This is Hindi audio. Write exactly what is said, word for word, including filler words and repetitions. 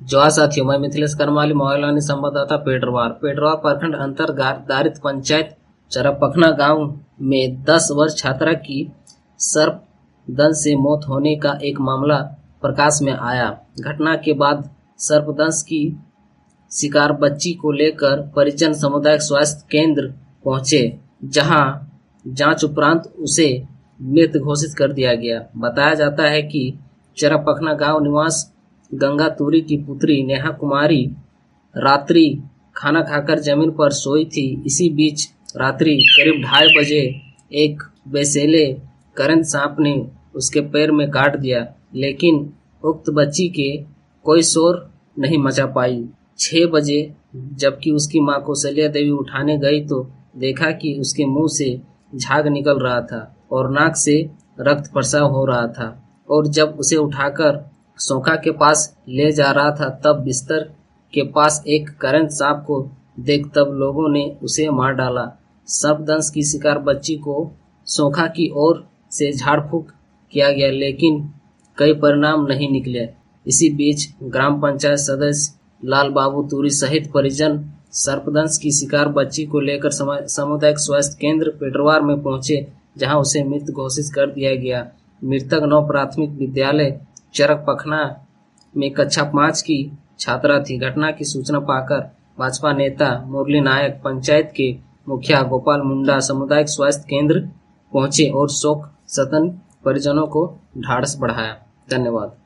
जवाहर साथियों, मैं मिथिलेश करमाली, मोहल्ला संवाददाता पेटरवार। पेटरवार प्रखंड अंतर्धारित पंचायत चरपखना गांव में दस वर्ष छात्रा की सर्पदंश से मौत होने का एक मामला प्रकाश में आया। घटना के बाद सर्पदंश की शिकार बच्ची को लेकर परिजन सामुदायिक स्वास्थ्य केंद्र पहुंचे, जहां जांच उपरांत उसे मृत घोषित कर दिया गया। बताया जाता है कि चरपखना गांव निवास गंगा तुरी की पुत्री नेहा कुमारी रात्रि खाना खाकर जमीन पर सोई थी। इसी बीच रात्रि करीब ढाई बजे एक बेसेले करंट सांप ने उसके पैर में काट दिया, लेकिन उक्त बच्ची के कोई शोर नहीं मचा पाई। छह बजे जबकि उसकी मां कौशल्या देवी उठाने गई तो देखा कि उसके मुंह से झाग निकल रहा था और नाक से रक्त प्रसाव हो रहा था, और जब उसे उठाकर सोखा के पास ले जा रहा था तब बिस्तर के पास एक करंट सांप को देख तब लोगों ने उसे मार डाला। सर्पदंश की शिकार बच्ची को सोखा की ओर से झाड़ फूंक किया गया, लेकिन कई परिणाम नहीं निकले। इसी बीच ग्राम पंचायत सदस्य लाल बाबू तुरी सहित परिजन सर्पदंश की शिकार बच्ची को लेकर सामुदायिक स्वास्थ्य केंद्र पेटरवार में पहुंचे, जहां उसे मृत घोषित कर दिया गया। मृतक नव प्राथमिक विद्यालय चरपखना में कक्षा पाँच की छात्रा थी। घटना की सूचना पाकर भाजपा नेता मुरली नायक, पंचायत के मुखिया गोपाल मुंडा सामुदायिक स्वास्थ्य केंद्र पहुंचे और शोक सतन परिजनों को ढाढ़स बढ़ाया। धन्यवाद।